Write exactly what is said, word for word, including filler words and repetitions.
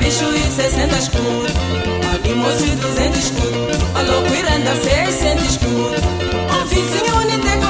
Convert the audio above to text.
lixo e sessenta escudo. Ali moço e duzentos escudo. A loucura anda seiscentos escudo. Um vizinho unite